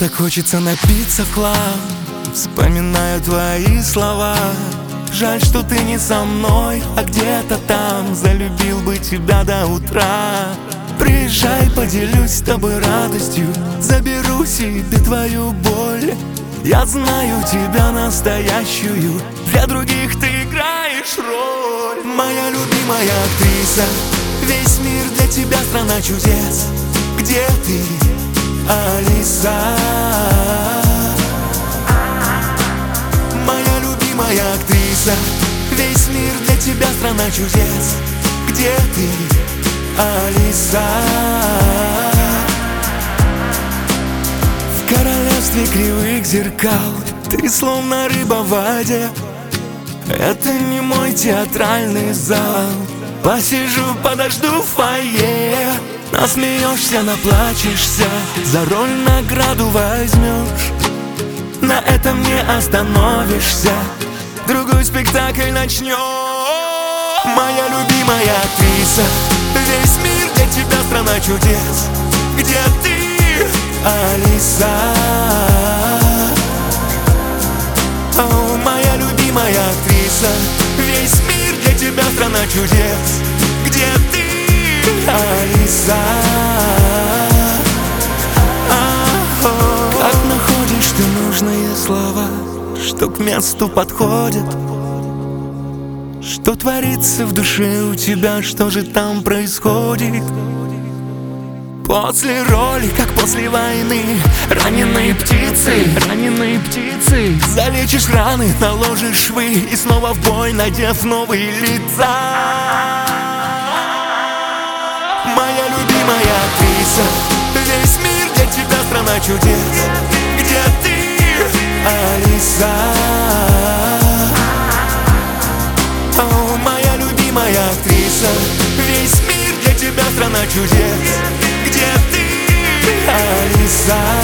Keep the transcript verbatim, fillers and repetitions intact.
так хочется напиться в хлам, вспоминаю твои слова. Жаль, что ты не со мной, а где-то там. Залюбил бы тебя до утра. Приезжай, поделюсь с тобой радостью, заберу себе твою боль. Я знаю тебя настоящую, для других ты играешь роль. Моя любимая актриса, весь мир для тебя страна чудес. Где ты, Алиса? Моя любимая актриса, весь мир для тебя страна чудес. Где ты, Алиса? В королевстве кривых зеркал ты словно рыба в воде. Это не мой театральный зал. Посижу, подожду в фойе. Насмеешься, наплачешься, за роль награду возьмешь. На этом не остановишься, другой спектакль начнешь. Моя любимая актриса, весь мир для тебя страна чудес. Где ты, Алиса? О, моя любимая актриса, весь мир для тебя страна чудес. Где ты, Алиса? Как находишь ты нужные слова, что к месту подходят? Что творится в душе у тебя, что же там происходит? После роли, как после войны, раненые птицы, раненые птицы. Залечишь раны, наложишь швы и снова в бой, надев новые лица. Моя любимая актриса, весь мир для тебя страна чудес. Где ты, Алиса? О, моя любимая актриса, весь мир для тебя страна чудес. Где ты, Алиса?